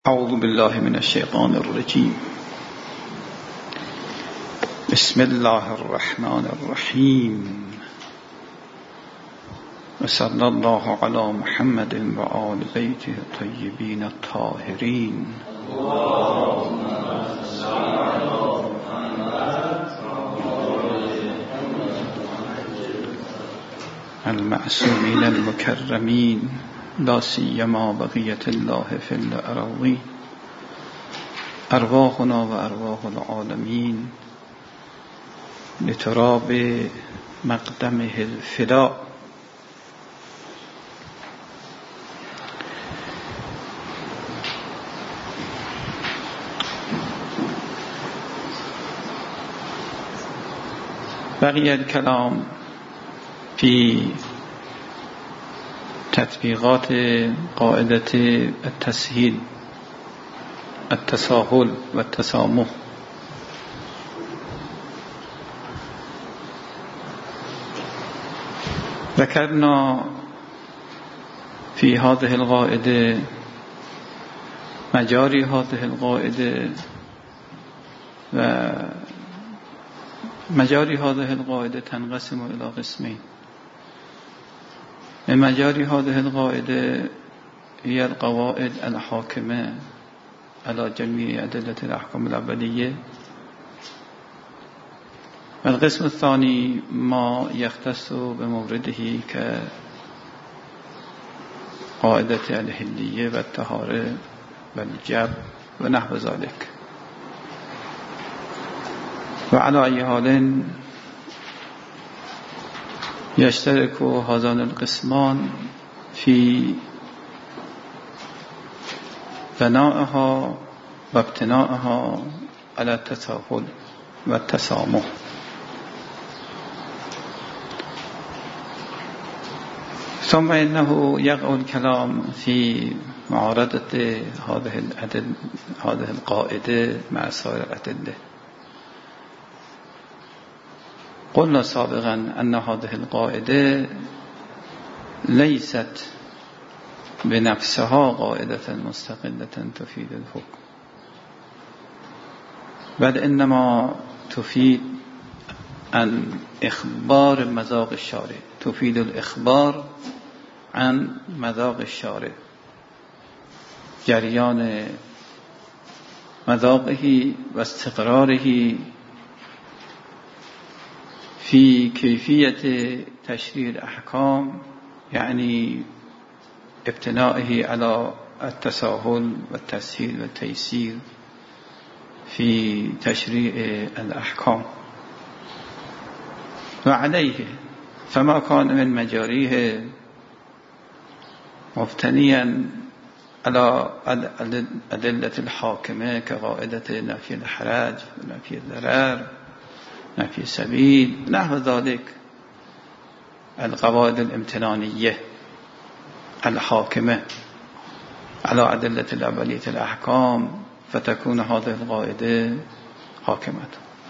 اعوذ بالله من الشیطان الرجیم. بسم الله الرحمن الرحیم و صلی الله علی محمد و آل بیته الطیبین الطاهرین المعصومین المکرمین لا سیما بقیت الله فی الأراضین ارواحنا و ارواح العالمین لتراب مقدمه الفدا. بقی الکلام فی تطبیقات قاعدة التسهیل التساهل و التسامح. ذكرنا في هذه القاعدة مجاري هذه القاعدة و مجاري هذه القاعدة تنقسم إلى قسمين. مجاري هذه القاعدة هي القواعد الحاكمة على جميع أدلة الأحكام الأولية، والقسم الثاني ما يختص بمورده كقاعدة الحلية والطهارة والجب ونحو ذلك. وعلى أي حال يشترك هذان القسمان في بنائها وابتنائها على التساهل والتسامح. ثم إنه يقع الكلام في معارضة هذه القاعدة مع سائر الأدلة. قلنا سابقا أن هذه القاعدة ليست بنفسها قاعدة مستقلة تفيد الحكم، بل إنما تفيد عن إخبار مذاق الشارع، تفيد الإخبار عن مذاق الشارع، جريان مذاقه واستقراره في كيفية تشريع الأحكام، يعني ابتنائه على التساهل والتسهيل والتيسير في تشريع الأحكام. وعليه فما كان من مجاريه مبتنيا على الأدلة الحاكمة كقاعدة نفي الحرج ونفي الضرر نفي السبيل نحو ذلك، القواعد الامتنانية الحاكمة على أدلة الأولية الأحكام، فتكون هذه القاعدة حاكمة.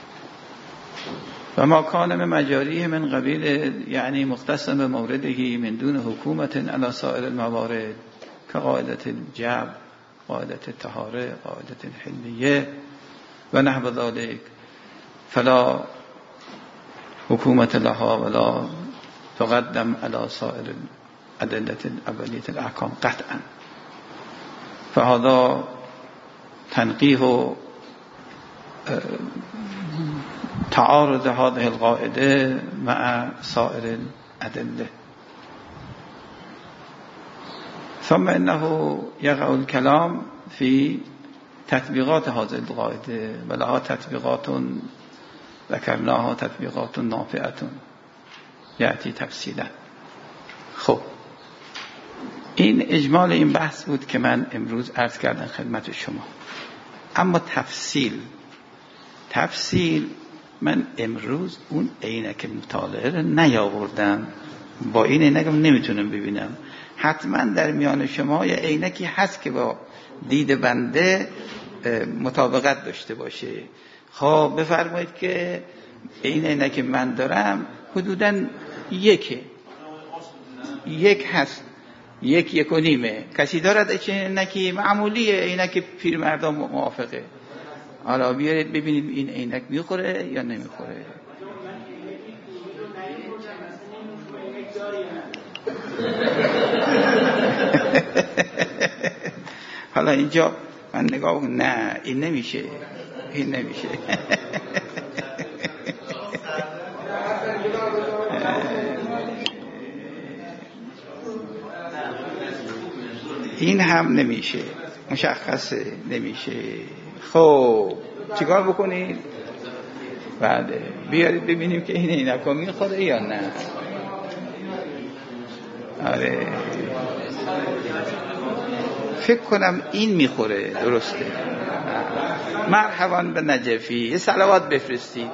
وما كان من مجاريه من قبيل يعني مختصا بمورده من دون حكومة على سائر الموارد كقاعدة الجب، قاعدة الطهارة، قاعدة الحلية ونحو ذلك، فلا حكومة لها ولا تقدم على سائر أدلة الأولية الأحكام قطعا. فهذا تنقيه تعارض هذه القاعدة مع سائر الأدلة. ثم إنه يقع الكلام في تطبيقات هذه القاعدة، ولها تطبيقات ذكرناها تطبيقات نافعة يأتي تفصيلا. خب این اجمال این بحث بود که من امروز عرض کردم خدمت شما. اما تفصیل من امروز اون عینک مطالعه رو نیاوردم، با این عینک نمیتونم ببینم. حتما در میان شما یه عینکی هست که با دید بنده مطابقت داشته باشه. خب بفرمایید که این عینک من دارم حدوداً یک هست یک و نیمه. کسی دارد چه عینکی معمولیه، عینک پیرمردان موافقه. حالا بیارید ببینیم این عینک میخوره یا نمیخوره. حالا اینجا من نگاه نه این نمیشه، این نمیشه. این هم نمیشه، مشخصه نمیشه. خب چیکار بکنید؟ بله بیارید ببینیم که این عینکا میخوره یا نه. آره فکر کنم این میخوره، درسته. مرحبا به نجفی، یه صلوات بفرستید.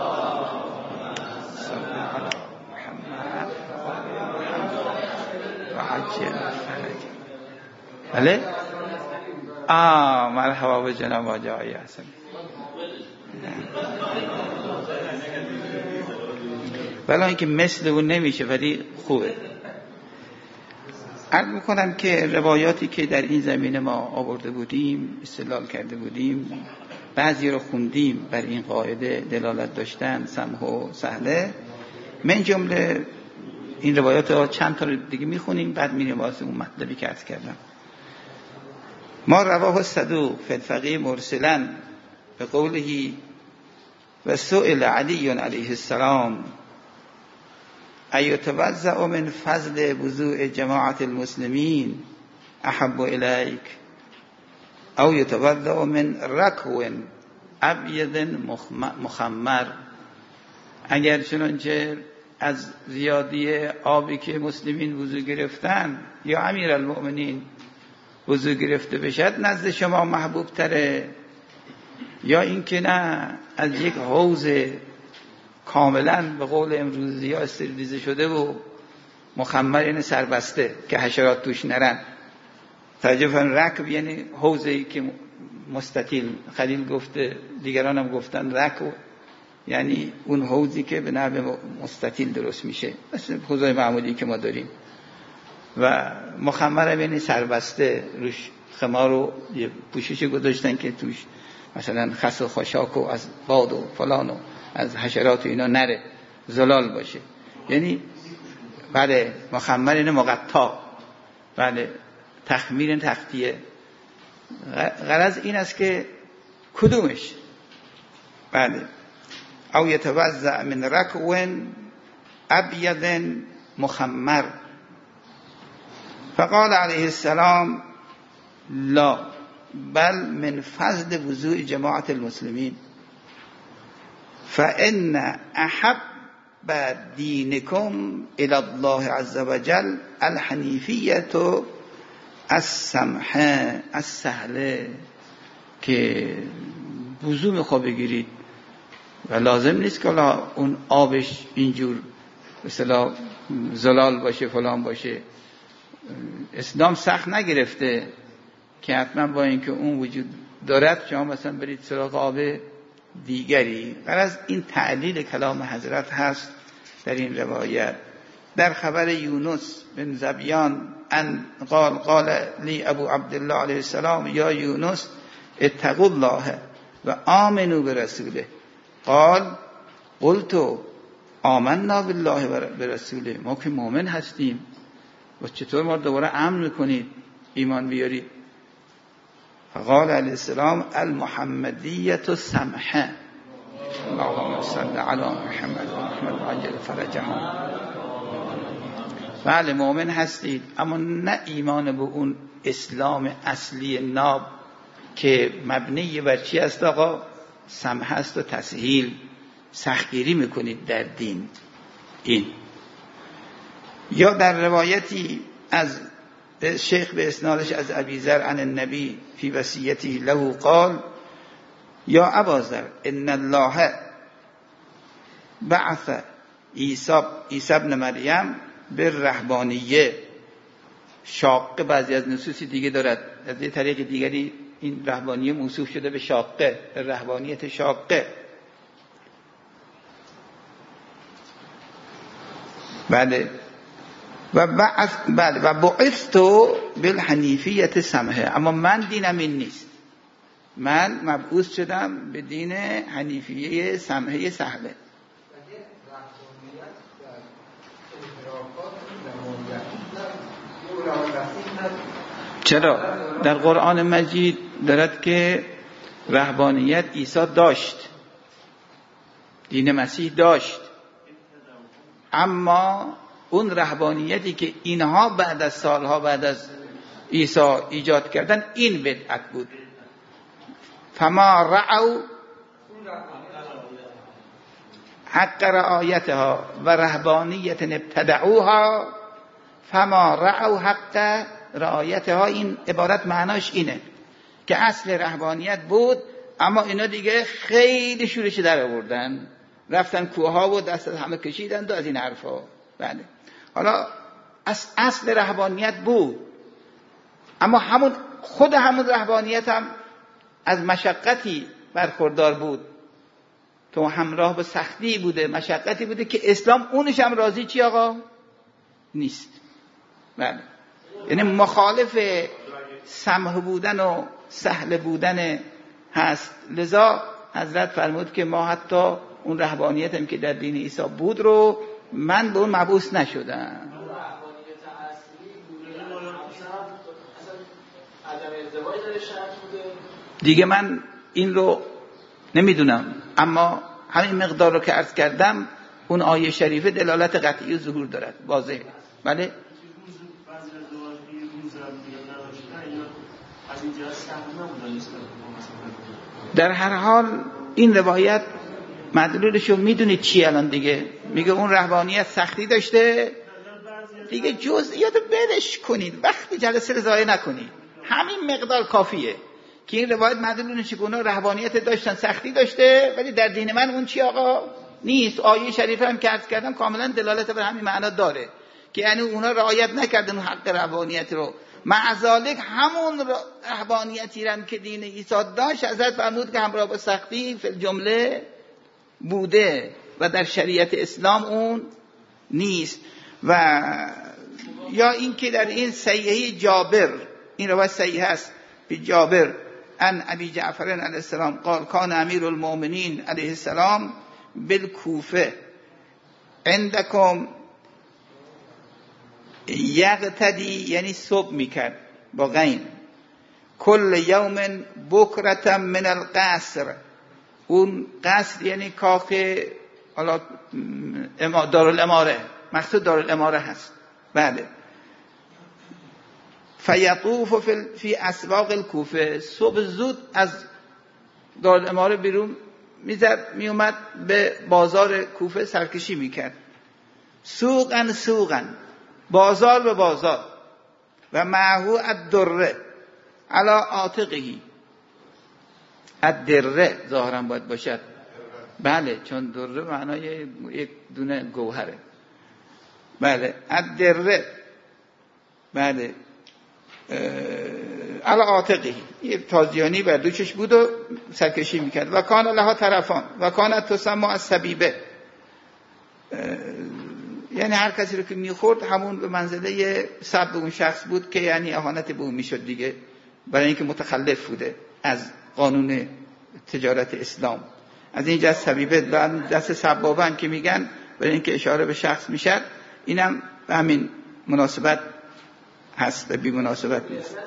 بله مرحبا به جناب آقای حسن. بلا اینکه مثل اون نمیشه ولی خوبه. عرض میکنم که روایاتی که در این زمینه ما آورده بودیم، استدلال کرده بودیم، بعضی رو خوندیم بر این قاعده دلالت داشتن، سمح و سهله. من جمله این روایات ها چند تا دیگه میخونیم، بعد میریم واسه اون مطلبی که عرض کردم. ما رواه الصدوق فی الفقیه مرسلا به قوله و سئل علی علیه السلام ایتوزع من فضل وضوء جماعت المسلمین احب الیک او یتوزع من رکو ابید مخمر. اگر چنانچه از زیادی آبی که مسلمین وضو گرفتن یا امیرالمؤمنین وضو گرفته بشد نزد شما محبوب تره، یا اینکه نه از یک حوض کاملا به قول امروزی ها استریلیزه شده و مخمر یعنی سربسته که حشرات توش نرن. توجه فرمایید، رکب یعنی حوضی که مستطیل، خلیل گفته دیگران هم گفتن رکب یعنی اون حوضی که به نحو مستطیل درست میشه، مثل حوضای معمولی که ما داریم. و مخمر یعنی سربسته، روش خمار و یه پوشش گذاشتن که توش مثلا خس و خاشاک و از باد و فلان و از حشرات و اینا نره، زلال باشه. یعنی بله مخمر یعنی مقطع، بله تخمیر تختیه. غرض این است که کدومش؟ بله او یتوزع من رکو ابید مخمر. فقال علیه السلام لا بل من فضل وضوء جماعت المسلمین فإن أحب دینکم إلی الله عز وجل الحنیفیة السمحه السهله. که وضو میخواه بگیرید و لازم نیست که اون آبش اینجور مثلا زلال باشه فلان باشه. اسلام سخت نگرفته که حتما با اینکه اون وجود دارد شما مثلا برید سراغ آب دیگری. غرض این تعلیل کلام حضرت هست در این روایت. در خبر یونس بن زبیان ان قال لی ابو عبدالله علیه السلام یا یونس اتقوا الله و آمنوا برسوله قال قلت آمنا بالله و برسوله. ما که مؤمن هستیم و چطور ما دوباره امن میکنید ایمان بیارید؟ فقال علیه السلام المحمدیت سمحه اللهم صل علی محمد و محمد عجل فرجهم. بله مؤمن هستید، اما نه ایمان به اون اسلام اصلی ناب که مبنی بر چی است آقا؟ سمح است و تسهیل، سختگیری میکنید در دین. این یا در روایتی از شیخ به اسنادش از ابی ذر عن النبی فی وصیته له قال یا ابا ذر ان الله بعث عیسی ابن مریم بالرهبانیه. شاقه بعضی از نصوص دیگه دارد، از یه طریق دیگری این رهبانیه موصوف شده به شاقه، رهبانیت شاقه. بله و بعثت بالحنیفیت سمحه، اما من دینم این نیست، من مبعوث شدم به دین حنیفیه سمحه سهله. چرا؟ در قرآن مجید دارد که رهبانیت عیسی داشت، دین مسیح داشت، اما اون رهبانیتی که اینها بعد از سالها بعد از عیسی ایجاد کردن این بدعت بود. فما رعوا حق رعایتها و رهبانیت ابتدعوها فما رعوا حق رعایتها. این عبارت معناش اینه که اصل رهبانیت بود، اما اینا دیگه خیلی شورش در آوردن، رفتن کوها و دست از همه کشیدن و از این حرفا. بله، حالا اصل رهبانیت بود، اما خود همون رهبانیت هم از مشقتی برخوردار بود، تو همراه با سختی بوده، مشقتی بوده که اسلام اونش هم راضی چی آقا نیست. بله، یعنی مخالف سمح بودن و سهل بودن هست. لذا حضرت فرمود که ما حتی اون رهبانیت هم که در دین عیسی بود رو من به اون مبعوث نشدم. دیگه من این رو نمیدونم، اما همین مقدار رو که عرض کردم اون آیه شریفه دلالت قطعی و ظهور دارد، واضحه. بله، در هر حال این روایت مدلولش رو میدونید چی الان دیگه میگه اون رهبانیت سختی داشته دیگه، جزئیات بدش کنید، وقتی جلسه رو ضایع نکنید، همین مقدار کافیه که این روایت مدلولش که اونا رهبانیت داشتن سختی داشته، ولی در دین من اون چی آقا نیست. آیه شریفه هم که عرض کردم کاملا دلالت بر همین معنا داره که یعنی اونا رعایت نکردن حق رهبانیت رو، معذالک همون رهبانیتی هم که دین عیسی داشت حضرت فرمود که همراه با سختی فی الجمله بوده و در شریعت اسلام اون نیست. و یا این که در این صحیحه جابر، این روایت صحیح است به جابر ان ابی جعفر علیه السلام قال کان امیر المؤمنین علیه السلام بالکوفه عندکم یغتدی، یعنی صبح میکرد با غین، کل یوم بکرة من القصر. اون قصر یعنی کاخ، حالا دارالاماره، مقصود دارالاماره هست. بله، فیطوف فی اسواق الکوفه، صبح زود از دارالاماره بیرون میومد به بازار کوفه سرکشی میکرد. سوقا سوقا، بازار به بازار، و معه الدره علی عاتقه، الدره ظاهرا باید باشد. بله، چون دره معنای یک دونه گوهره. بله، الدره، بله، علی عاتقه، یه تازیانی بر دوشش بود و سرکشی میکرد. و کان لها طرفان و کانت تسمى السبیبه، یعنی هر کسی رو که میخورد همون به منزله سب اون شخص بود که یعنی اهانت به اون میشد دیگه، برای اینکه متخلف بوده از قانون تجارت اسلام. از اینجا سبیبه دست سبابه هم که میگن برای اینکه اشاره به شخص میشد، اینم به همین مناسبت هست، به بی مناسبت نیست.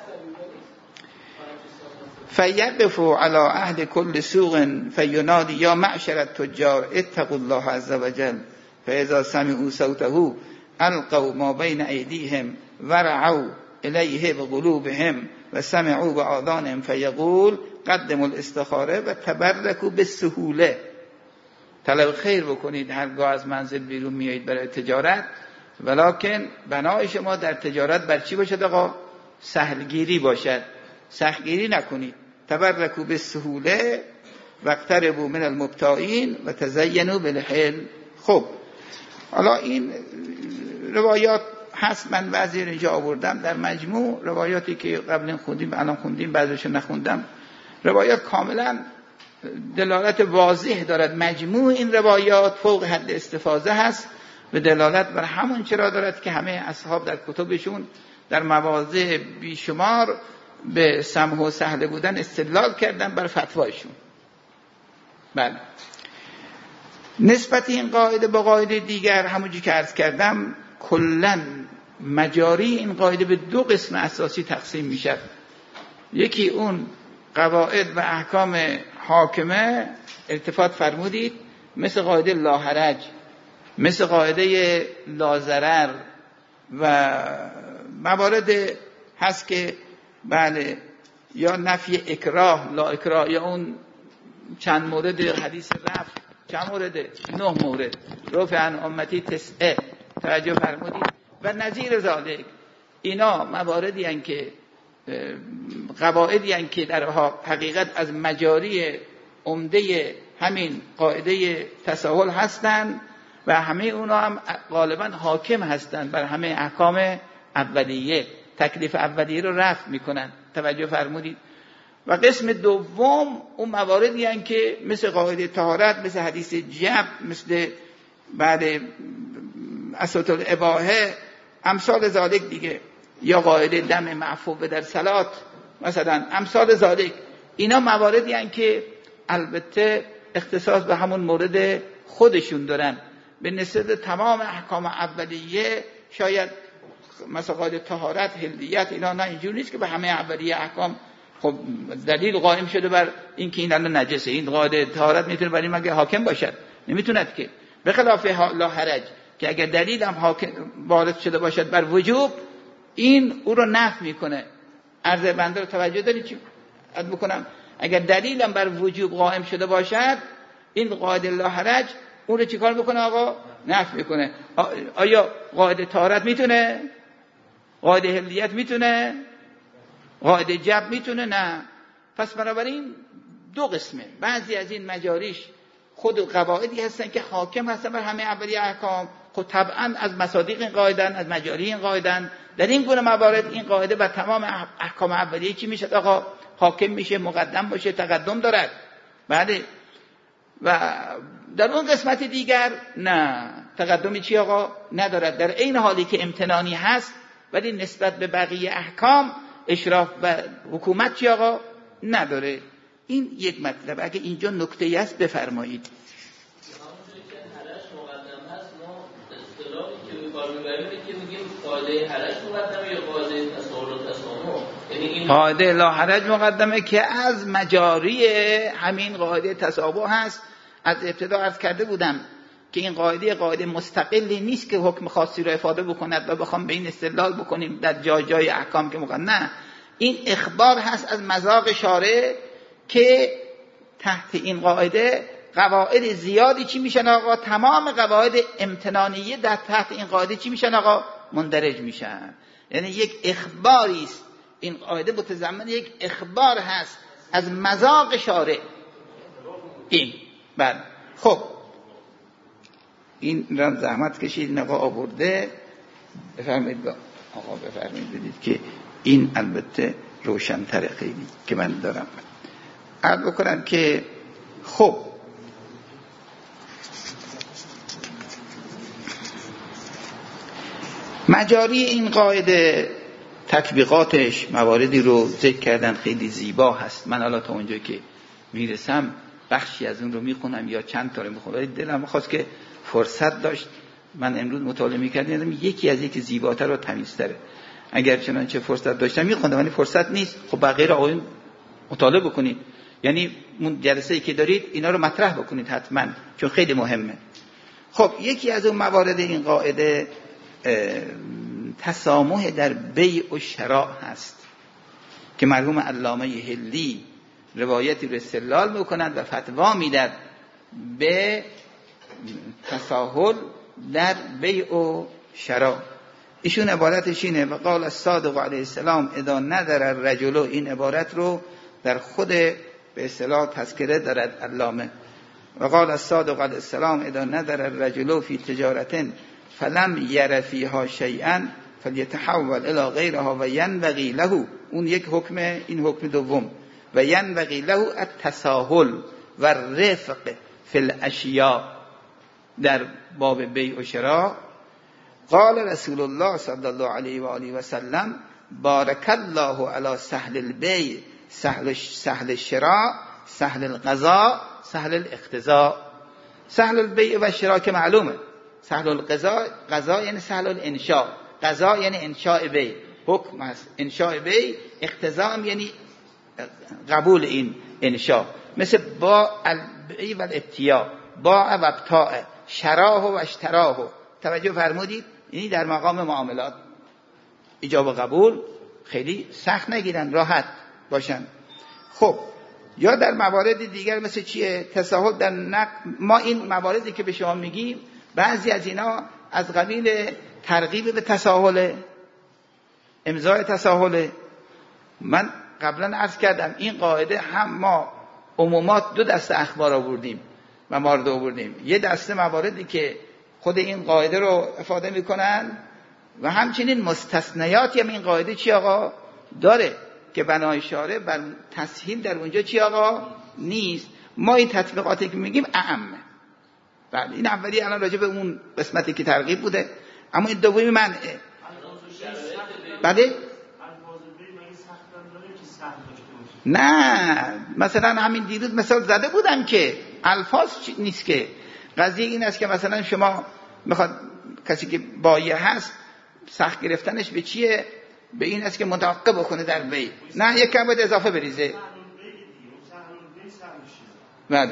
فیقفوا علی اهل کل سوق فینادی یا معشر التجار اتقوا الله عز وجل فاذا سمعوا صوته القوا ما بین ایدیهم ورعوا الیه بقلوبهم و سمعوا بآذانهم فیقول قدموا الاستخاره و تبرکوا بالسهوله. طلب خیر بکنید هرگاه از منزل بیرون میایید برای تجارت، ولکن بنای شما در تجارت بر چی باشد آقا؟ سهلگیری باشد، سختگیری نکنید. تبرکوا بالسهوله واقتربوا من المبتاعین و تزینوا بالحل. خب حالا این روایات هست، من بعضی رو اینجا آوردم در مجموع. روایاتی که قبلا خوندیم الان خوندیم، بعضیشو نخوندم. روایات کاملا دلالت واضح دارد، مجموع این روایات فوق حد استفاضه هست به دلالت بر همون چرا دارد که همه اصحاب در کتبشون در مواضع بیشمار به سمح و سهل بودن استدلال کردن بر فتوایشون. بله. نسبت این قاعده با قاعده دیگر همونجوری که عرض کردم کلاً مجاری این قاعده به دو قسم اساسی تقسیم میشه. یکی اون قواعد و احکام حاکمه التفات فرمودید، مثل قاعده لا حرج، مثل قاعده لا ضرر و موارد هست که بله یا نفی اکراه لا اکراه، یا اون چند مورد حدیث رفع، چند مورد 9 مورد رفع عن امتی 9 توجه فرمودید و نظیر ذالک. اینا مواردی هستند که قواعدی هستند که در حقیقت از مجاری عمده همین قاعده تساهل هستند و همه اونا هم غالبا حاکم هستند بر همه احکام اولیه، تکلیف اولیه رو رفع میکنن. توجه فرمودید. و قسم دوم اون مواردی هستند که مثل قاعده طهارت، مثل حدیث جب، مثل بعد اساط الاباحه، امثال ذالک دیگه، یا قاعده دم معفو در صلات مثلا، امثال ذالک. اینا مواردی هستند که البته اختصاص به همون مورد خودشون دارن، به نسبت تمام احکام اولیه شاید مثلا قاعده طهارت، حلیت، اینا نه اینجوری نیست که به همه اولیه احکام خب دلیل قائم شده بر این که این الان نجسه. این قاعده طهارت میتونه برای مگه حاکم باشد؟ نمیتوند که. به خلاف لا حرج که اگر دلیل هم حاکم وارد شده باشد بر وجوب، این او رو نفی میکنه. عرض بنده رو توجه دارید چی عرض بکنم؟ اگر دلیل هم بر وجوب قائم شده باشد، این قاعده لا حرج اون رو چیکار میکنه آقا؟ نفی میکنه. آیا قاعده طهارت میتونه؟ قاعده حلیت میتونه؟ قاعده جب میتونه؟ نه. پس بنابراین دو قسمه. بعضی از این مجاریش خود قواعدی هستن که حاکم هستن بر همه اولیه احکام، خود طبعا از مصادیق این قاعدن، از مجاری این قاعدن. در این گونه موارد این قاعده بر تمام احکام اولیه چی میشه آقا؟ حاکم میشه، مقدم باشه، تقدم دارد. بله. و در اون قسمت دیگر نه، تقدمی چی آقا؟ ندارد. در این حالی که امتنانی هست ولی نسبت به بقیه احکام اشراف و حکومت چی آقا؟ نداره. این یک مطلب. اگه اینجا نکته‌ای است بفرمایید. قاعده لا حرج مقدمه که از مجاری همین قاعده تسابع هست. از ابتدا عرض کرده بودم که این قاعده مستقلی نیست که حکم خاصی رو افاده بکند و بخوام به این استدلال بکنیم در جای احکام که نه، این اخبار هست از مذاق شارع که تحت این قاعده قواعد زیادی چی میشن آقا؟ تمام قواعد امتنانیه در تحت این قاعده چی میشن آقا؟ مندرج میشن. یعنی یک اخباری است. این قاعده متضمن یک اخبار هست از مذاق شارع. این بعد خب این را زحمت کشید نقا آورده. بفرمایید آقا، بفرمایید بدید که این البته روشن‌تره خیلی که من دارم عرض بکنم که خب مجاری این قاعده تطبیقاتش مواردی رو ذکر کردن خیلی زیبا هست. من حالا تا اونجا که میرسم بخشی از اون رو میخونم یا چند تا رو میخونم. دلم خواست که فرصت داشت، من امروز مطالعه میکردم یکی از یکی زیباتر و تمیزتره. اگر چنانچه فرصت داشتم میخوندم ولی فرصت نیست. خب بقیه رو آقایون مطالعه بکنید، یعنی اون جلسه‌ای که دارید اینا رو مطرح بکنید حتما، چون خیلی مهمه. خب یکی از اون موارد این قاعده تسامح در بیع و شراء هست که مرحوم علامه حلی روایتی رو استدلال میکنند و فتوا میدن به تساهل در بیع و شراء. ایشون عبارتش اینه: و قال الصادق علیه السلام اذا نظر الرجل، این عبارت رو در خود به اصطلاح تذکره دارد علامه. و قال الصادق علیه السلام اذا نظر الرجل فی تجارة فلم یر فیها شیئا فلیتحول الی غیرها و ینبغی له. اون یک حکمه، این حکم دوم. و ینبغی له التساهل و الرفق فی الاشیاء. در باب بیع و شراء. قال رسول الله صلی الله علیه و آله و سلم بارک الله علی سهل البیع سهل الشراء سهل القضاء سهل الاقتضاء. سهل البیع و شراء که معلومه، سهل القضاء، قضاء یعنی سهل الانشاء، قضاء یعنی انشاء بیع، حکم است انشاء بیع، اقتضاء یعنی قبول این انشاء، مثل با البیع و الابتیاء، باع و ابتاع، شراه و اشتراه. توجه فرمودید؟ یعنی در مقام معاملات ایجاب و قبول خیلی سخت نگیرن، راحت باشن. خب یا در موارد دیگر مثل چیه؟ تساهل در نقد. ما این مواردی که به شما میگیم بعضی از اینا از قبیل ترغیب به تساهل، امضای تساهل. من قبلا عرض کردم این قاعده هم ما عمومات دو دسته اخبار آوردیم و موارد آوردیم، یه دسته مواردی که خود این قاعده رو افاده میکنن و همچنین مستثنیاتی هم این قاعده چی آقا داره که بنای شارع بر تسهیل در اونجا چی آقا نیست. ما این تطبیقاتی که میگیم اعمه. بله این اولی الان راجع به اون قسمتی که ترغیب بوده، اما این دومی منعه. بله نه، مثلا همین دیروز مثال زده بودم که الفاظ نیست که قضیه این است که مثلا شما میخواد کسی که بایع هست سخت گرفتنش به چیه؟ به این است که متعاقب بکنه در بیع، نه یک کم باید اضافه بریزه. بله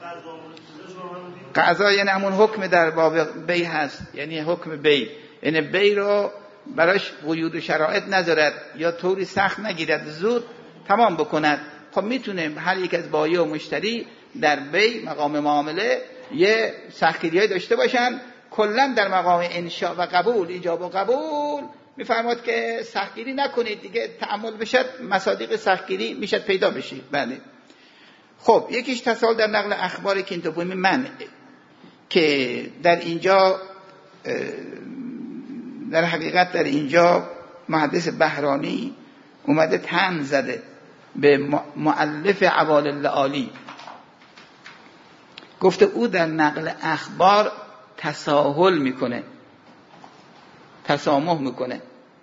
قضا یعنی همون حکم در باب بیع هست، یعنی حکم بیع، یعنی بیع رو براش قیود و شرایط نذارد یا طوری سخت نگیرد، زود تمام بکند. خب میتونه هر یک از بایع و مشتری در بیع مقام معامله یه سختگیری‌ای داشته باشن. کلا در مقام انشاء و قبول، ایجاب و قبول میفرماد که سختگیری نکنید دیگه، تأمل بشد مصادیق سختگیری میشد پیدا بشید. بله خب یکیش تساهل در نقل اخبار که این دومی منع، که در اینجا در حقیقت در اینجا محدث بهرانی اومده طعن زده به مؤلف عوال اللآلی، گفته او در نقل اخبار تساهل میکنه، تسامح میکنه.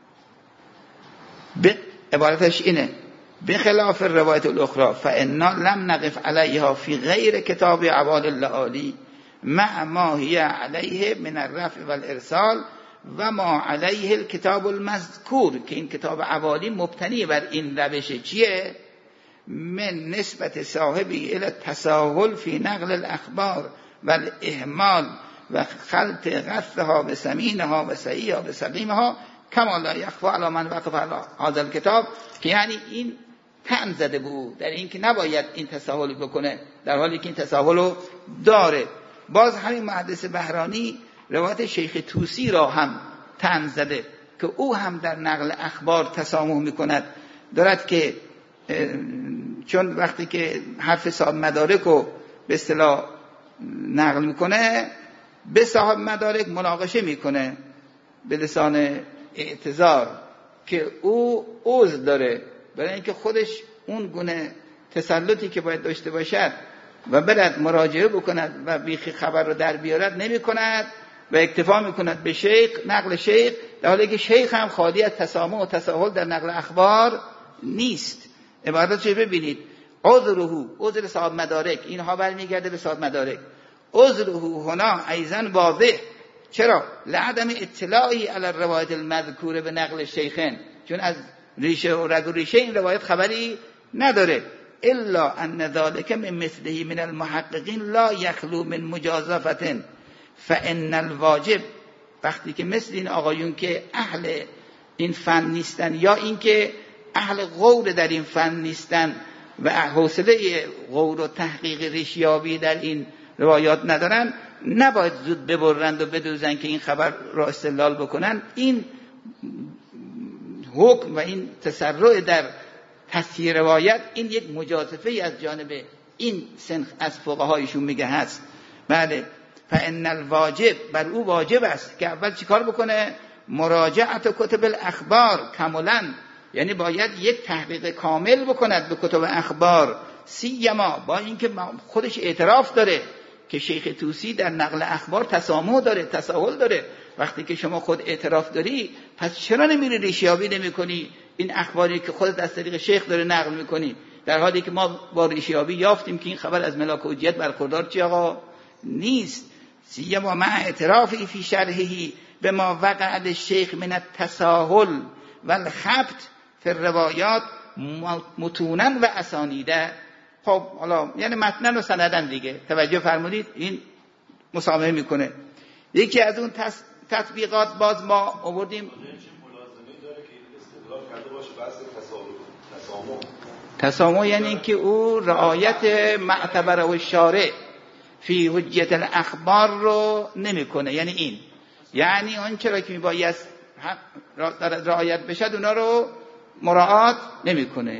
به عبارتش اینه به خلاف روایت الاخرى فانا لم نقف علیها فی غیر کتاب عوال اللآلی مع ما هی علیه من الرفع والارسال و ما علیه الکتاب المذکور، که این کتاب عوالی مبتنی بر این روش چیه؟ من نسبت صاحبی الى التساهل فی نقل الاخبار و الاهمال و خلط غثها به سمینها و سعیها به سقیمها کما لا یخفی علی من وقف علی هذا الکتاب، که یعنی این طعن زده بود در این که نباید این تساهل بکنه در حالی که این تساهل رو داره. باز همین محدث بهرانی روایت شیخ طوسی را هم طعن زده که او هم در نقل اخبار تسامح میکند، دارد که چون وقتی که حرف صاحب مدارک رو به اصطلاح نقل میکنه به صاحب مدارک مناقشه میکنه به لسان اعتذار که او عذر داره برای اینکه خودش اون گونه تسلطی که باید داشته باشد و برد مراجعه بکند و بیخی خبر رو در بیارد نمی کند و اکتفا می کند به شیخ، نقل شیخ، در حالی که شیخ هم خالی از تسامح و تساهل در نقل اخبار نیست. عبارت چه ببینید، عذر صاحب مدارک، اینها برمیگرده به صاحب مدارک. عذره هنا ایضا واضح، چرا؟ لعدم اطلاعی علی الروایت المذکوره به نقل شیخین، چون از ریشه و رگ و ریشه این روایت خبری نداره. الا ان ذلك من مثله من المحققین لا یخلو من مجازفت فان الواجب، وقتی که مثل این آقایون که اهل این فن نیستن یا اینکه اهل غور در این فن نیستن و حوصله غور و تحقیق ریشیابی در این روایات ندارن، نباید زود ببرند و بدوزن که این خبر را استدلال بکنن. این حکم و این تسرع در تصحیح روایت این یک مجازفه از جانب این سنخ از فقهایشون میگه هست. بله فان الواجب، بر او واجب است که اول چیکار بکنه؟ مراجعت کتب الاخبار کاملا، یعنی باید یک تحقیق کامل بکند به کتب اخبار، سیما با اینکه خودش اعتراف داره که شیخ طوسی در نقل اخبار تسامح داره، تساهل داره. وقتی که شما خود اعتراف داری، پس چرا نمیری ریشیابی نمی‌کنی این اخباری که خودت از طریق شیخ داره نقل می‌کنی، در حالی که ما با ریشیابی یافتیم که این خبر از ملاک حجیت برخوردار چی آقا نیست. سیما مع اعترافی فی شرحه به ما وقع الشیخ من التساهل و الخبط فی الروایات متونا و اسانیده. خب حالا یعنی متنن و سندن دیگه، توجه فرمودید، این مسامحه میکنه. یکی از اون تطبیقات باز ما آوردیم تسامح، یعنی که او رعایت معتبر و شارع فی حجیت الاخبار رو نمیکنه. یعنی این، یعنی اون چرا که میباید رعایت بشد اونا رو مراعات نمیکنه.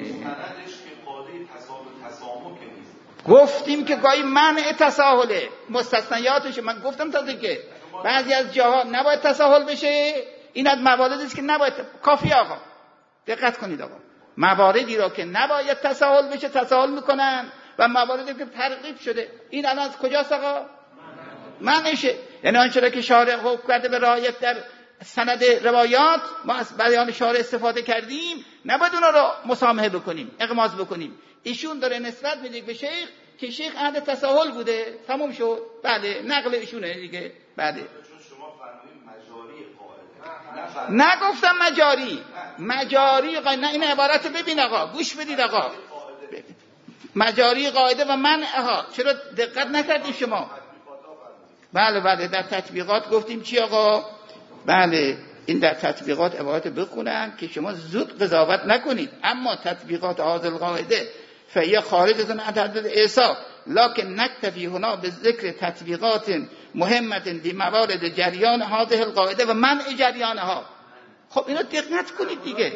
گفتیم که گاهی منع تساهله، مستثنیاتش من گفتم تا دیگه بعضی از جاها نباید تساهل بشه. این از مواردی است که نباید، کافی آقا دقت کنید آقا، مواردی را که نباید تساهل بشه تساهل میکنن و مواردی که ترغیب شده این الان از کجاست آقا؟ منعشه. یعنی آنچه را که شارع حکم کرده به رعایت در سند روایات ما از بیان شارع استفاده کردیم، نباید اونا را مسامحه بکنیم، اغماض بکنیم. ایشون داره نسبت میده به شیخ که شیخ اهل تساهل بوده، تموم شد. بله نقل ایشونه دیگه. بله نگفتم مجاری قاعده، نه این عبارت ببین آقا، گوش بدید آقا، مجاری قاعده و منعها چرا دقت نکردید شما؟ بله در تطبیقات گفتیم چی آقا؟ بله این در تطبیقات عبارت بخونن که شما زود قضاوت نکنید. اما تطبیقات هذه القاعده فهي خارجة عن تعدد اعصاب لكن نكتفي هنا بذكر تطبیقات مهمة لموارد جریان هذه القاعده و منع جریانها. خب اینو دقت کنید دیگه.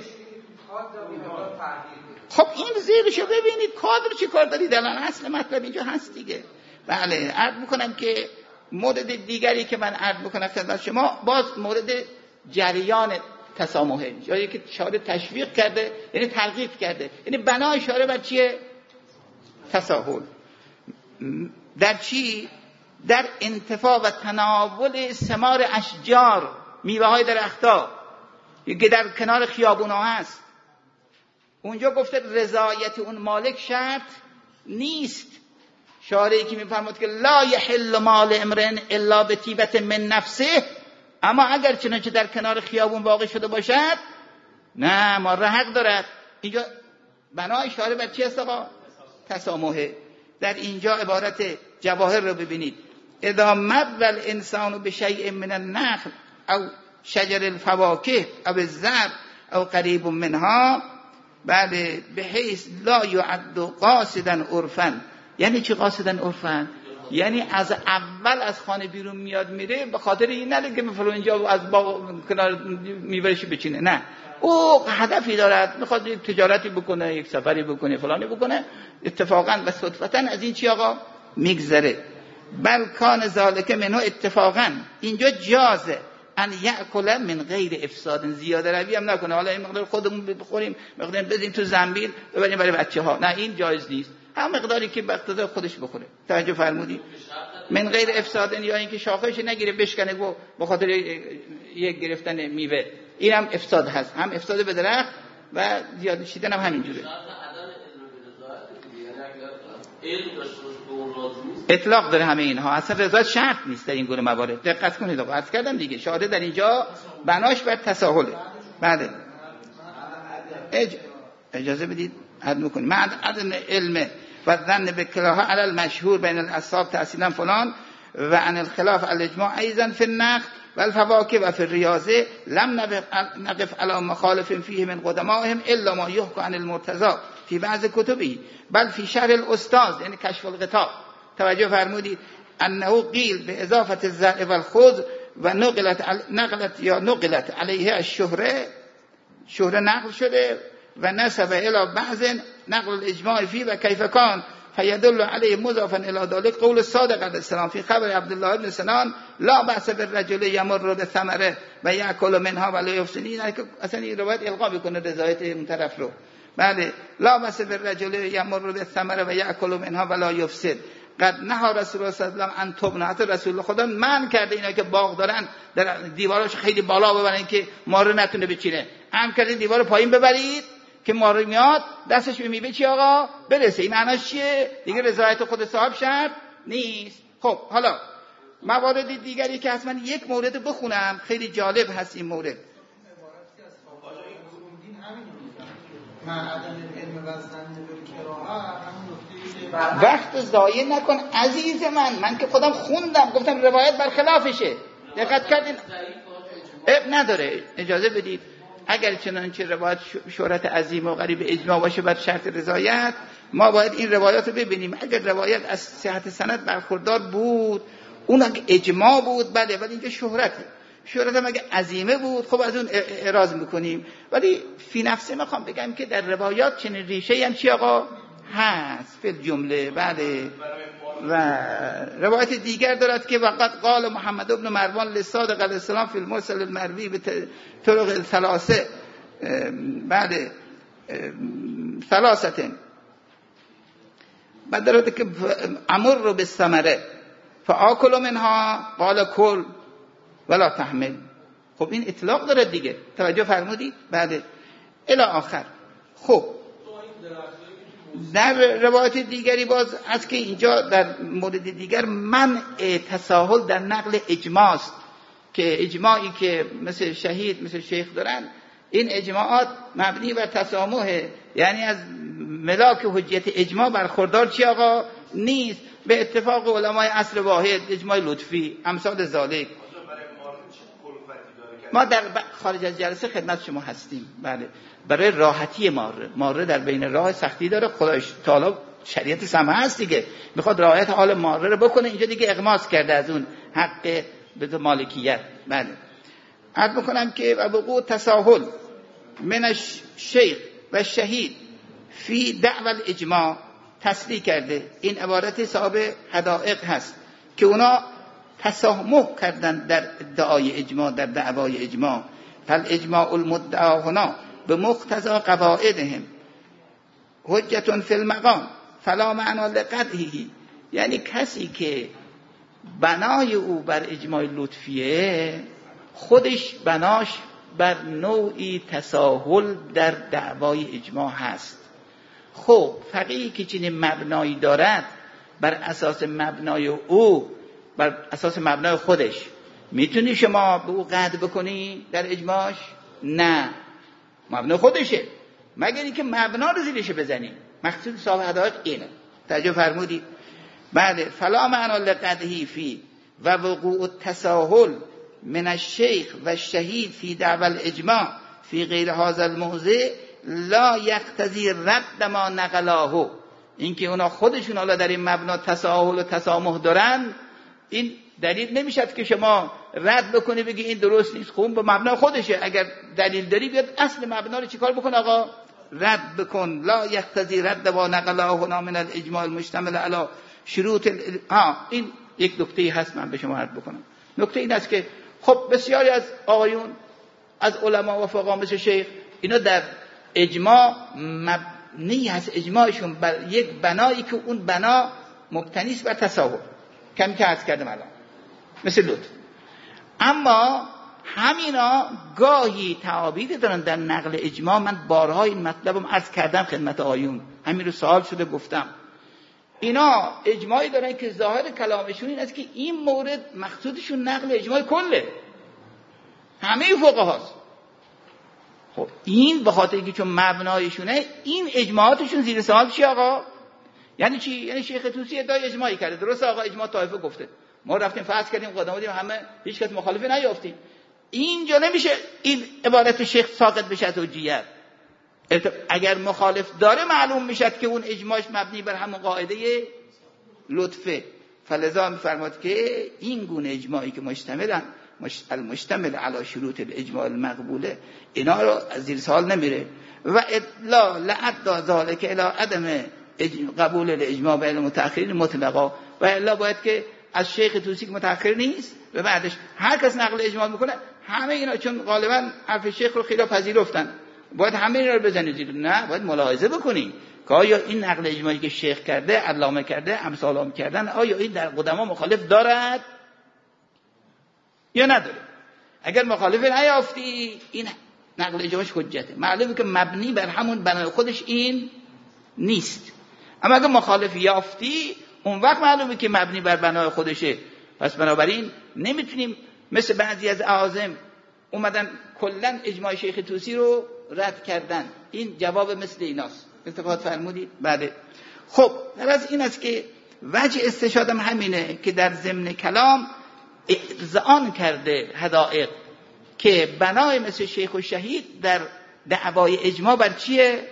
خب این زیرشو ببینید، کادر چی کار دارید الان، اصل مطلب اینجا هست دیگه. بله عرض میکنم که مورد دیگری که من عرض میکنم خدمت شما باز مورد جریان تسامحه، جایی که شارع تشویق کرده یعنی ترغیب کرده، یعنی بنای شارع بر چیه؟ تساهل. در چی؟ در انتفاع و تناول ثمار اشجار، میوه های درختها که در کنار خیابون ها هست. اونجا گفته رضایت اون مالک شرط نیست. شارعی که میفرماد که لا یحل مال امرئ الا بطیبة من نفسه، اما اگر چنانچه در کنار خیابون واقع شده باشد نه ماره حق دارد. اینجا بنای شارع بر چی است آقا؟ تسامحه. در اینجا عبارت جواهر رو ببینید، اذا مد الانسان بشیء من النخل او شجر الفواکه او الزرع او قریب منها بله بحیث لا یعد قاصدا عرفا. یعنی چی قاصدا عرفا؟ یعنی از اول از خانه بیرون میاد میره به خاطر این نده که مثلا اینجا از باغ کنار میوهش بچینه، نه، او هدفی دارد، میخواد یک تجارتی بکنه، یک سفری بکنه، فلانی بکنه، اتفاقا و صدفتا از این چی آقا میگذره. بل کان ذالک منه اتفاقا، اینجا جازه ان یاکل من غیر افساد، زیاده روی هم نکنه، حالا این مقدار خودمون بخوریم، مقدار بزنیم تو زنبیل ببریم برای بچه‌ها، نه این جایز نیست. هم مقداری که به اقتضای خودش بخوره. توجه فرمودید؟ من غیر افساد، یا اینکه شاخه‌اش نگیره بشکنه و به خاطر یک گرفتن میوه، این هم افساد هست، هم افساد به درخت و زیاد شیدن هم همینجوره. اطلاق داره همه اینها، اصلا رضایت شرط نیست در این گونه موارد. دقت کنید آقا، عرض کردم دیگه شارع در اینجا بناش بر تساهله. بله اجازه بدید حد میکنیم. مع عدم علم و ظن به کلاها علی المشهور بین الاصحاب تحصیلا فلان و عن الخلاف الاجماع ایضا فی النخل و الفواکه و فی الریاضه لم نقف علی مخالف فیه من قدمائهم الا ما یحکی عن المرتضی فی بعض کتبه بل فی شرح الاستاذ یعنی کشف الغطاء. توجه فرمودید؟ انه قیل به اضافه الزرع و الخضر و نقلت علیه الشهره، شهره نقل شده و نسب الى بعض نقل الاجماع فيه و کیف کان فیدل علیه مضافا الى ذلك قول الصادق علیه السلام فی خبر عبدالله بن سنان لا بأس بالرجل یمر بالثمره و یاکل منها ولا یفسد. اصلا این روایت القا میکنه رضایت اون طرف رو. بله لا بأس بالرجل یمر بالثمره و یاکل منها ولا یفسد. قد نهى رسول الله صلی الله علیه و آله ان تبنات رسول خدا من کرده اینا که باغ دارن در دیوارش خیلی بالا ببرن که ماره نتونه بچینه، هم کرده دیوار پایین ببرید که ماره میاد دستش به میوه چی آقا برسه. این معناش چیه؟ دیگه رضایت خود صاحب شرط نیست. خب حالا موارد دیگری که حتما یک مورد بخونم، خیلی جالب هست این مورد. وقت ضایع نکن عزیز من که خودم خوندم گفتم روایت برخلافشه. دقت کردین؟ اب نداره. اجازه بدید اگر چنانچه روایت شهرت عظیم و غریب اجماع باشه بر شرط رضایت، ما باید این روایات رو ببینیم. اگر روایت از صحت سند برخوردار بود اون اگه اجماع بود بله، ولی اینجا شهرت هم اگه عظیمه بود خب از اون اعراض میکنیم. ولی فی نفسه میخوام بگم که در روایات چنین ریشه هم چی آقا هست فی الجمله. بله. و روایت دیگر دارد که وقت قال محمد بن مروان للصادق علیه السلام فی المرسل المروی به طرق الثلاثه بعد ثلاثه بعد دارد که امر رو به ثمره فآکل منها قال کل ولا تحمل. خب این اطلاق داره دیگه، توجه فرمودید؟ بله الی آخر. خب در روایت دیگری باز از که اینجا در مورد دیگر منع تساهل در نقل اجماع است که اجماعی که مثل شهید مثل شیخ دارن این اجماعات مبنی بر تسامحه، یعنی از ملاک حجیت اجماع برخوردار چی آقا نیست. به اتفاق علمای عصر واحد اجماع لطفی امثال ذالک. ما در خارج از جلسه خدمت شما هستیم. بله برای راحتی ماره در بین راه سختی داره، خدایش تعالی شریعت سماح هست دیگه، میخواد رعایت حال ماره رو بکنه. اینجا دیگه اغماس کرده از اون حق به مالکیت. بله عرض میکنم که وقوع تساهل من الشیخ و شهید فی دعوی الاجماع تصریح کرده. این عبارت صاحب حدائق هست که اونا تسامح کردن در ادعای اجماع، در دعوای اجماع. فالاجماع المدعا هنا به مقتضی قواعدهم حجت فی المقام فلا معنا لقدحه. یعنی کسی که بنای او بر اجماع لطفیه خودش بناش بر نوعی تساهل در دعوای اجماع هست. خب فقیهی که چنین مبنایی دارد بر اساس مبنای او، بر اساس مبنای خودش میتونی شما به او قطع بکنی در اجماعش؟ نه، مبنای خودشه، مگر اینکه مبنا رو زیرش بزنی. مقصود صاحب حدائق اینه. توجه فرمودید؟ بله فلا معنا لقدحه فی و وقوع التساهل من الشیخ و الشهید فی دعوی الاجماع فی غیر هذا الموضع لا یقتضی رد ما نقلاه. اینکه اونا خودشون حالا در این مبنا تساهل و تسامح دارن، این دلیل نمیشد که شما رد بکنی بگی این درست نیست. خوب به مبنا خودشه، اگر دلیل داری بیاد اصل مبنا رو چیکار بکن آقا؟ رد بکن. لا یقتضی رد ما نقلاه من الاجماع المشتمل علی شروط این یک نکته هست من به شما عرض بکنم. نکته این است که خب بسیاری از آقایون از علما و فقها مثل شیخ اینا در اجماع مبنی هست اجماعشون بر یک بنایی که اون بنا مبتنی است بر تساهل، کمی که عرض کردم الان مثل لطف. اما همینا گاهی تعابیر دارن در نقل اجماع. من بارها این مطلبم عرض کردم خدمت آقایون، همین رو سوال شده گفتم. اینا اجماعی دارن که ظاهر کلامشون این است که این مورد مقصودشون نقل اجماع کله همه فقهاست. خب این به خاطر اینکه چون مبنایشونه این اجماعاتشون زیر سوال چی آقا؟ یعنی چی؟ یعنی شیخ طوسی ادعای اجماعی کرده، درست آقا اجماع طایفه گفته، ما رفتیم فرض کردیم قدام بودیم همه هیچ کس مخالفی نیافتیم. اینجا نمیشه این عبارت شیخ ساقط بشه از حجیت. اگر مخالف داره معلوم میشد که اون اجماعش مبنی بر همون قاعده لطفه. فلذا میفرماد که این گونه اجماعی که المشتمل علی شروط الاجماع المقبوله اینا رو از زیر سوال نمیره. و الا لعد ذالک الی عدم قبول الاجماع بین المتأخرین مطلقا. و الا باید که از شیخ طوسی که متأخر نیست و بعدش هر کس نقل اجماع میکنه همه اینا، چون غالبا حرف شیخ رو خیلی پذیرفتن، باید همه اینا رو بزنید زیر. نه، باید ملاحظه بکنی که آیا این نقل اجماعی که شیخ کرده، علامه کرده، امثال هم کردن، آیا این در قدما مخالف دارد یا نداره؟ اگر مخالف نیافتی این نقل اجماعش حجته، معلومه که مبنی بر همون بنای خودش این نیست. اما اگر مخالف یافتی اون وقت معلومه که مبنی بر بنای خودشه. پس بنابراین نمیتونیم مثل بعضی از اعاظم اومدن کلا اجماع شیخ طوسی رو رد کردن. این جواب مثل ایناست. استفاده فرمودید؟ بله. خب غرض این است که وجه استشهادم همینه که در ضمن کلام اذعان کرده حدائق که بنای مثل شیخ و شهید در دعوای اجماع بر چیه؟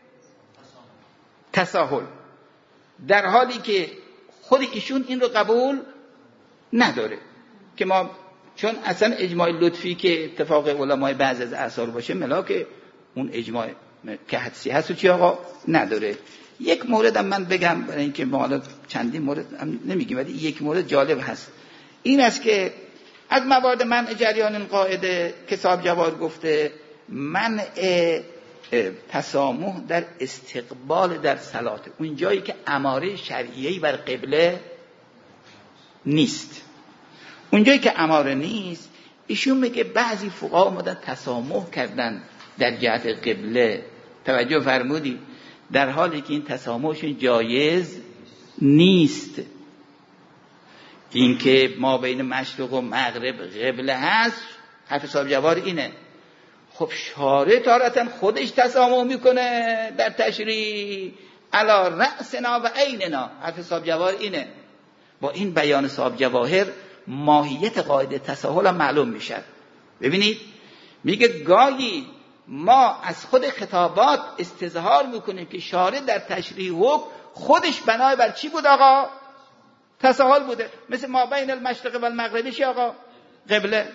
تساهل، در حالی که خود ایشون این رو قبول نداره. که ما چون اصلا اجماع لطفی که اتفاق علمای بعض از اثار باشه ملاک اون اجماع که حدسی هست و چی آقا نداره. یک مورد هم من بگم برای اینکه ما حالا چندین مورد هم نمیگیم ولی یک مورد جالب هست. این است که از موارد منع جریان این قاعده که صاحب جواد گفته منع تسامح در استقبال در صلات، اون جایی که اماره شرعیه‌ای بر قبله نیست. اون جایی که اماره نیست ایشون میگه بعضی فقها اومدن تسامح کردن در جهت قبله. توجه فرمودی؟ در حالی که این تسامحشون جایز نیست. این که ما بین مشرق و مغرب قبله هست حرف صاحب جوار اینه. خب شارع تارتاً خودش تسامح میکنه در تشریع علی رأسنا و عیننا. حرف صاحب جوار اینه. با این بیان صاحب جواهر ماهیت قاعده تساهل هم معلوم میشه. ببینید میگه گاهی ما از خود خطابات استظهار میکنیم که شارع در تشریع حکم خودش بنای بر چی بود آقا؟ تساهل بوده. مثل ما بین المشرق و المغرب چی آقا؟ قبله.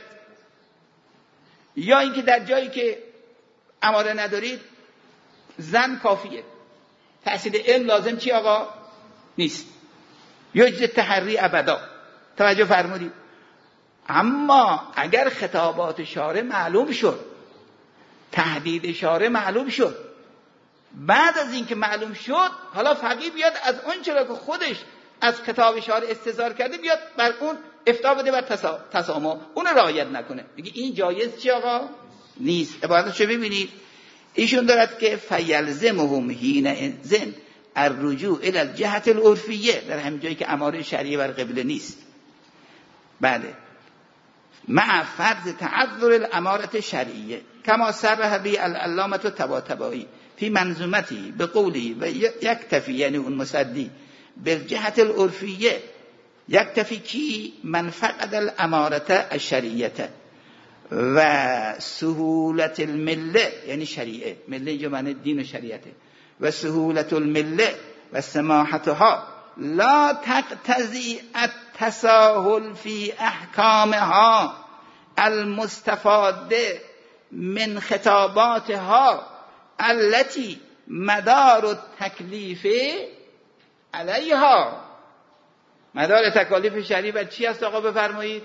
یا اینکه در جایی که اماره ندارید زن کافیه، تحصیل علم لازم چی آقا؟ نیست. یجوز تحری ابدا. توجه فرمودید؟ اما اگر خطابات شارع معلوم شد، تهدید شارع معلوم شد، بعد از اینکه معلوم شد حالا فقیه بیاد از اون چرا که خودش از خطاب شارع استظهار کرده بیاد بر اون افتاء بده بر تسامح، اون رعایت نکنه، میگه این جایز چی آقا؟ نیست. عبارتش ببینید ایشون دارد که فیلزمهم حینئذ الرجوع الی الجهة العرفیه، در همین جایی که اماره شرعیه بر قبله نیست. بله، مع فرض تعذر الاماره شرعیه کما صرح به العلامة الطباطبایی فی منظومتی به قولی و یکتفی، یعنی اون مصدی بالجهة العرفیه یکتفی کی من فقد الاماره الشرعیه و سهولت المله، یعنی شریعه، مله اینجا معنی دین و شریعته، و سهولت المله و سماحتها لا تقتضی التساهل فی احکامها المستفاده من خطاباتها التي مدار التکلیف علیها. مدار تکالیف شرعی بر چی است آقا بفرمایید؟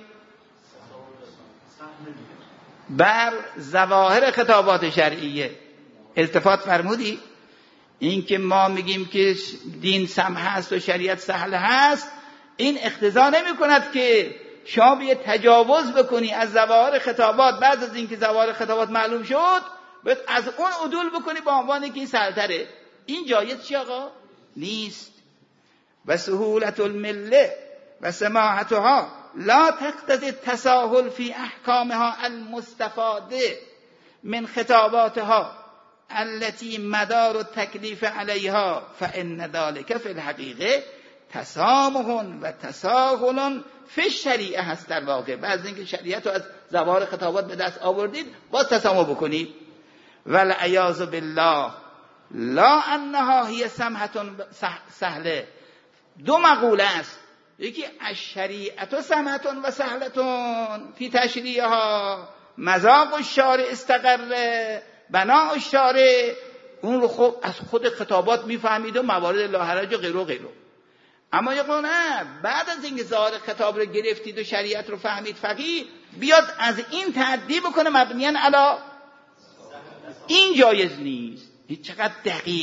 بر ظواهر خطابات شرعیه. التفات فرمودی؟ این که ما میگیم که دین سمح هست و شریعت سهل هست، این اقتضا نمی کند که شما بیه تجاوز بکنی از ظواهر خطابات بعد از اینکه ظواهر خطابات معلوم شد باید از اون عدول بکنی با عنوانی که این سهل‌تره. این جایز چی آقا؟ نیست. و سهولت المله و سماحتها لا تقتضی التساهل فی احکامها المستفاده من خطاباتها التي مدار التکلیف علیها فان ذلك فی الحقیقه تسامح و تساهل فی الشریعه هست. در واقع بعد اینکه شریعت رو از ظواهر خطابات به دست آوردید باز تسامح بکنید. والعیاذ بالله لا انها هی سمحة سهله. دو مقوله است، یکی الشریعت سمحة و سهلة فی تشریعها، مذاق الشارع استقر بناء الشارع، اون رو خب از خود خطابات میفهمید و موارد لا حرج و غیره و غیره. اما یقول نه، بعد از اینکه ظاهر خطاب رو گرفتید و شریعت رو فهمید فقیه بیاد از این تعدی بکنه مبنیاً علی این جایز نیست. این چقدر دقیق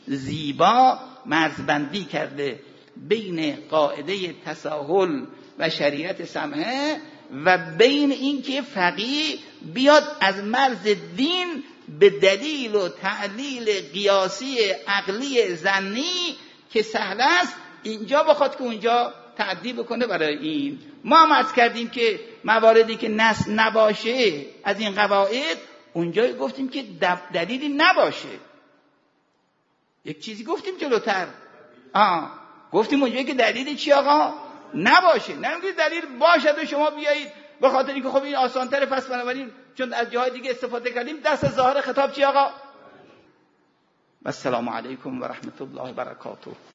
زیبا مرزبندی کرده بین قاعده تساهل و شریعت سمحه و بین اینکه فقیه بیاد از مرز دین به دلیل و تعلیل قیاسی عقلی ظنی که سهل است اینجا بخواد که اونجا تعدی بکنه برای این. ما هم عرض کردیم که مواردی که نص نباشه از این قواعد اونجا گفتیم که دلیلی نباشه. یک چیزی گفتیم جلوتر گفتیم اونجایی که دلیلی چی آقا نباشه، نمیگید دلیل باشد و شما بیایید به خاطر اینکه خب این آسان‌تره پس بنابراین چون از جاهای دیگه استفاده کردیم دست ظاهر خطاب چی آقا. السلام علیکم و رحمت الله و برکاته.